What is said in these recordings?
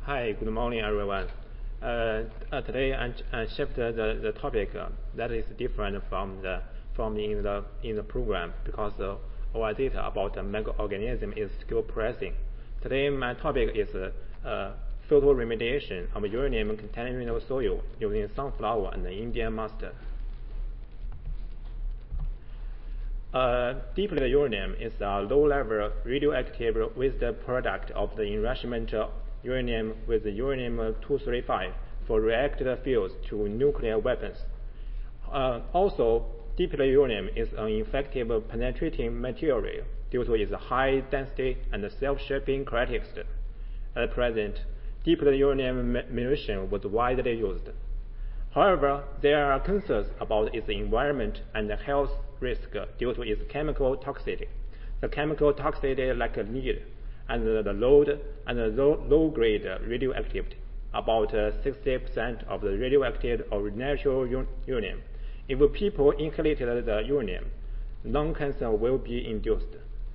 Hi, good morning, everyone. Today I shift the topic that is different from in the program because our data about the microorganism is still present. Today my topic is phytoremediation of uranium contaminated soil using sunflower and the Indian mustard. Depleted uranium is a low-level radioactive waste product of the enrichment uranium with uranium-235 for reactor fuels to nuclear weapons. Also, depleted uranium is an effective penetrating material due to its high density and self-shaping characteristics. At present, depleted uranium munition was widely used. However, there are concerns about its environment and health risk due to its chemical toxicity. The chemical toxicity like lead and the low-grade radioactivity, about 60% of the radioactive or natural uranium. If people inhalated the uranium, lung cancer will be induced.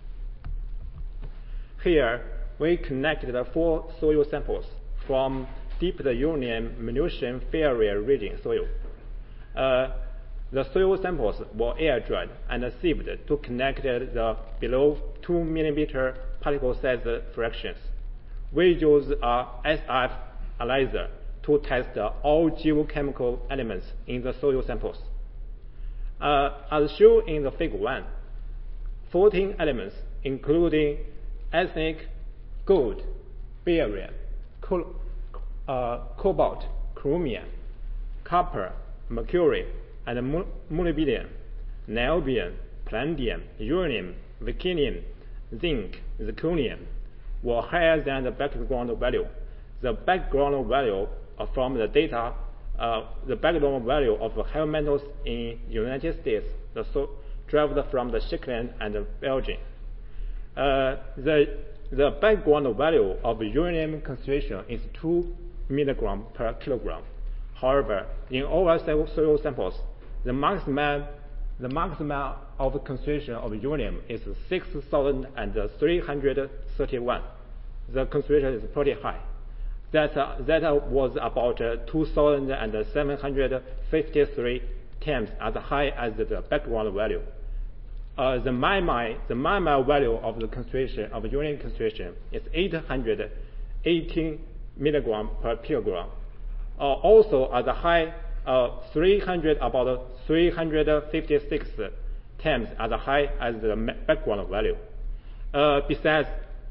Here, we connected 4 soil samples from depleted uranium munition failure region soil. The soil samples were air-dried and sieved to connect the below 2 mm particle size fractions. We use a SF analyzer to test all geochemical elements in the soil samples. As shown in the figure 1, 14 elements including arsenic, gold, barium, cobalt, chromium, copper, mercury, and molybdenum, niobium, palladium, uranium, vanadium, zinc, zirconium were higher than the background value. The background value from the data, the background value of heavy metals in United States, derived from the Shetland and Belgium. The background value of uranium concentration is 2 mg per kilogram. However, in all soil samples, the maximum of concentration of uranium is 6,331. The concentration is pretty high. That was about 2,753 times as high as the background value. The minimum value of the concentration of uranium concentration is 818 mg per kilogram. Also as high about 356 times as high as the background value. Besides,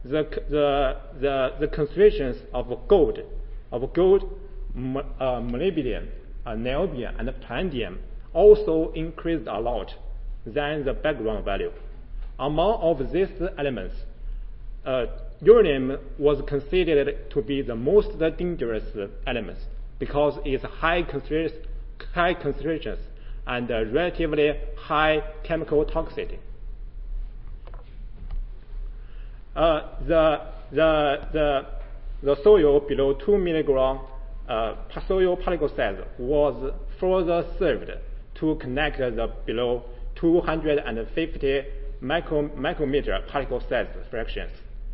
the concentrations of gold, molybdenum, niobium, and palladium also increased a lot than the background value. Among of these elements, uranium was considered to be the most dangerous element because its high concentrations and relatively high chemical toxicity. The soil below 2 mg soil particle size was further served to connect the below 250 micrometer particle size fractions.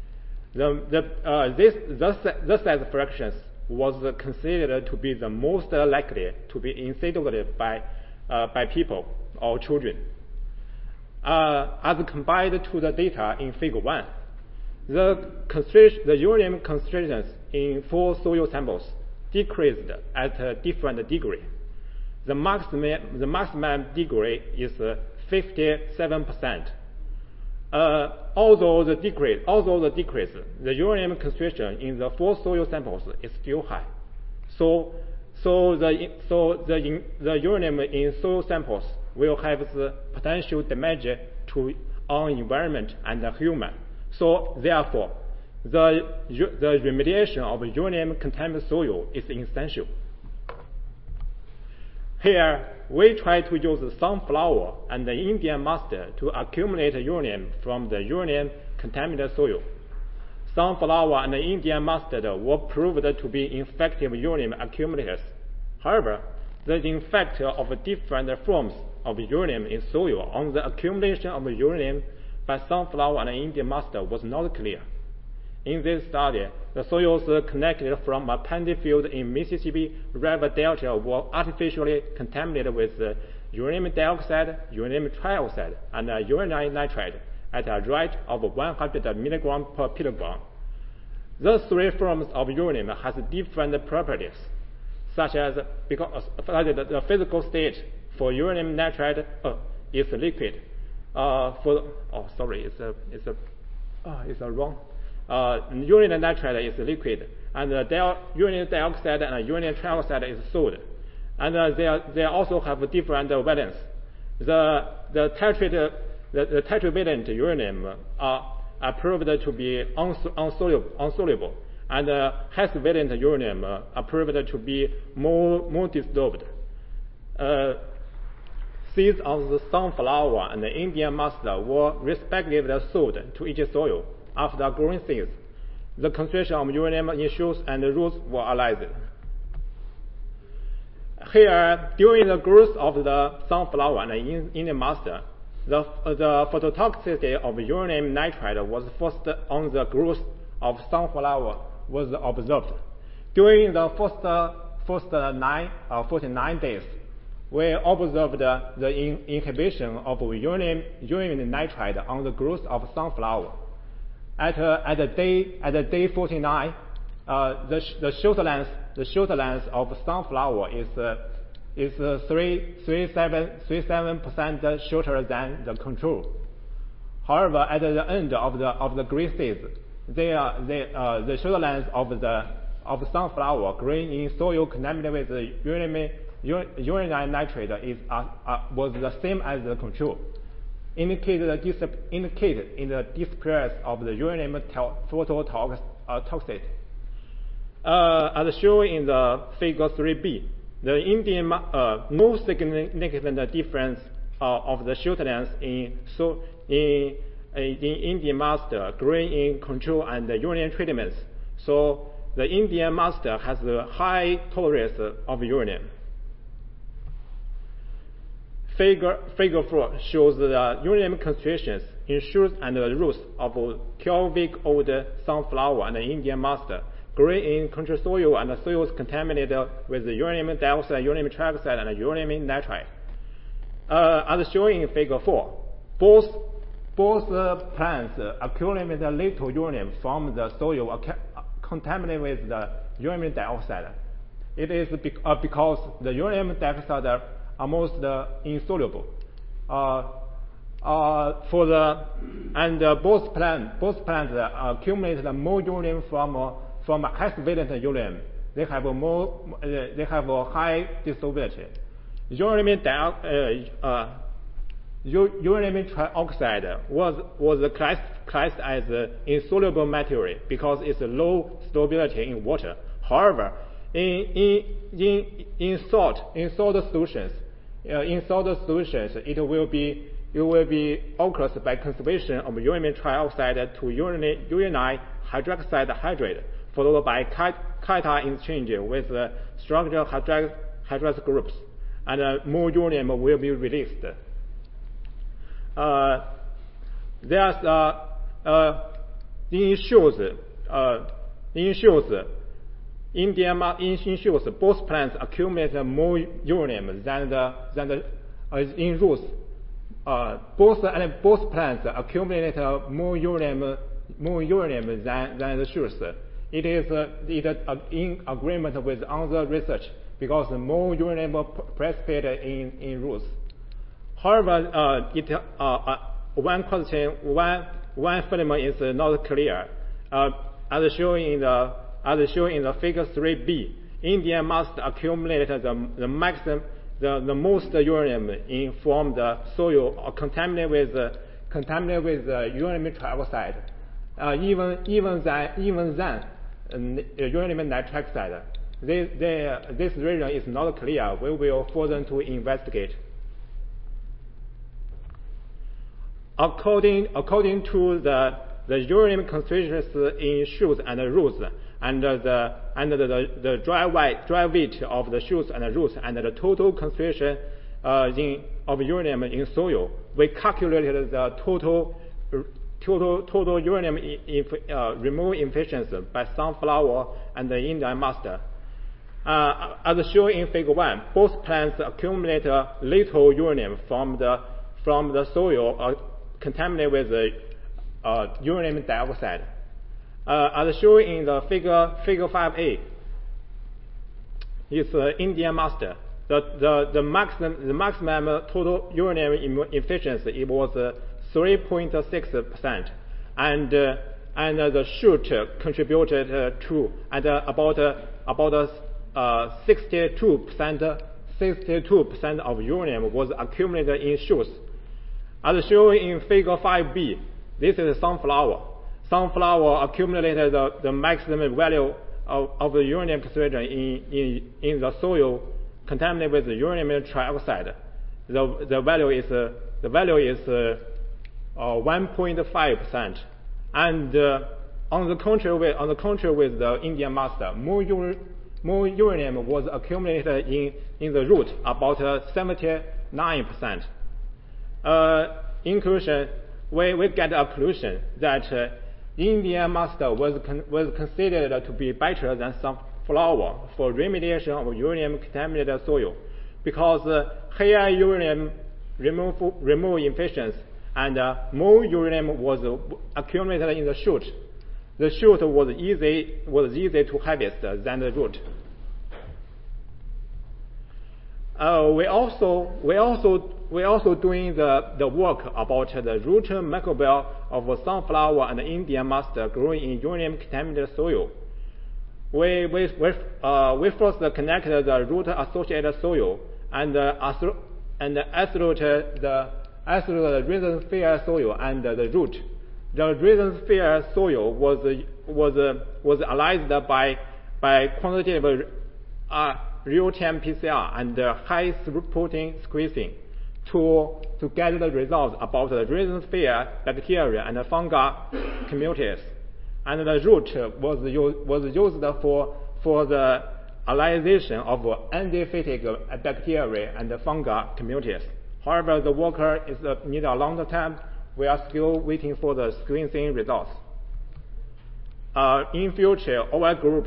The size fractions was considered to be the most likely to be incident by people or children. As compared to the data in figure 1, the uranium concentrations in 4 soil samples decreased at a different degree. The maximum degree is 57%. Although the decrease, the uranium concentration in the 4 soil samples is still high. So the uranium in soil samples will have the potential damage to our environment and the human. So therefore, the remediation of uranium contaminated soil is essential. Here, we try to use sunflower and the Indian mustard to accumulate uranium from the uranium-contaminated soil. Sunflower and the Indian mustard were proved to be effective uranium accumulators. However, the effect of different forms of uranium in soil on the accumulation of uranium by sunflower and Indian mustard was not clear. In this study, the soils connected from a Pandy field in Mississippi River Delta were artificially contaminated with uranium dioxide, uranium trioxide, and uranyl nitride at a rate of 100 milligrams per kilogram. The three forms of uranium has different properties, such as because the physical state for uranium nitride is liquid. Uranium nitride is liquid, and uranium dioxide and uranium trioxide is solid, and they also have different valence. The tetravalent uranium are proved to be insoluble, and hexavalent uranium are proved to be more dissolved. Seeds of the sunflower and the Indian mustard were respectively sold to each soil. After growing seeds, the concentration of uranium in shoots and roots were analyzed. Here, during the growth of the sunflower and the Indian mustard, the phototoxicity of uranium nitride was first on the growth of sunflower was observed. During the first 49 days, we observed the inhibition of uranium nitride on the growth of sunflower. At day 49, the shoot length of sunflower is 37% shorter than the control. However, at the end of the green seeds, the shoot length of sunflower growing in soil contaminated with uranyl nitride was the same as the control, indicated in the disappearance of the uranium phototoxicity. As shown in the figure 3b, the no significant difference of the shoot length in Indian mustard growing in control and the uranium treatments. So the Indian mustard has a high tolerance of uranium. Figure 4 shows the uranium concentrations in shoots and roots of 12-week-old sunflower and Indian mustard growing in control soil and soils contaminated with uranium dioxide, uranium trioxide, and uranium nitride. As shown in Figure 4, both plants accumulate little uranium from the soil contaminated with the uranium dioxide. It is because the uranium dioxide are almost insoluble. Both plants accumulate more uranium from hexavalent uranium. They have a high dissolubility. Uranium trioxide was classed as insoluble material because it's low solubility in water. However, in salt solutions, it will be occurs by conversion of uranium trioxide to uranyl hydroxide hydrate, followed by cation exchange with structural hydroxide groups, and more uranium will be released. In shoots, both plants accumulate more uranium than in roots. Both plants accumulate more uranium than the shoots. It is in agreement with other research because more uranium precipitated in roots. However, one phenomenon is not clear. As shown in the figure 3b, Indian must accumulate the most uranium from the soil contaminated with uranium trioxide, even than uranium nitroxide. This region is not clear. We will further to investigate. According to the uranium concentrations in shoots and roots, and the dry weight of the shoots and roots, and the total concentration of uranium in soil, we calculated the total total uranium removal efficiency by sunflower and the Indian master. As shown in Figure 1, both plants accumulate little uranium from the soil contaminated with uranium dioxide. As shown in the Figure 5a, is Indian master. The maximum total uranium efficiency it was 3.6%, and the shoot contributed to and about 62% of uranium was accumulated in shoots. As shown in Figure 5b, this is sunflower. Sunflower accumulated the maximum value of the uranium concentration in the soil contaminated with uranium trioxide. The value is 1.5%. And on the contrary with the Indian master, more uranium was accumulated in the root, about 79%. In conclusion, we get a conclusion that Indian master was considered to be better than sunflower for remediation of uranium contaminated soil, because higher uranium removal efficiency and more uranium was accumulated in the shoot. The shoot was easy to harvest than the root. We also doing the work about the root microbiome of sunflower and Indian master growing in uranium contaminated soil. We first connected the root associated soil and isolated the rhizosphere soil and the root. The rhizosphere soil was analyzed by quantitative real-time PCR and high throughput sequencing to get the results about the rhizosphere bacteria and fungi communities. And the root was used for the analysis of endophytic bacteria and fungi communities. However, the work needs a long time. We are still waiting for the sequencing results. In future, our group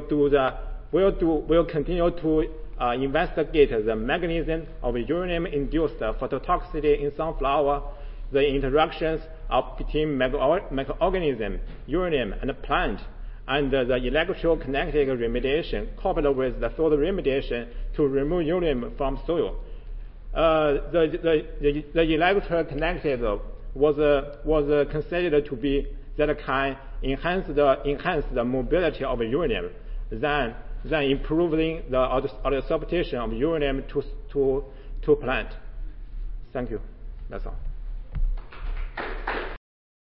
will continue to investigate the mechanism of uranium-induced phototoxicity in sunflower, the interactions between microorganism, uranium, and plant, and the electrokinetic remediation coupled with the soil remediation to remove uranium from soil. The electrokinetic was considered to be that can enhance the mobility of uranium than improving the adsorption of uranium to plant. Thank you. That's all.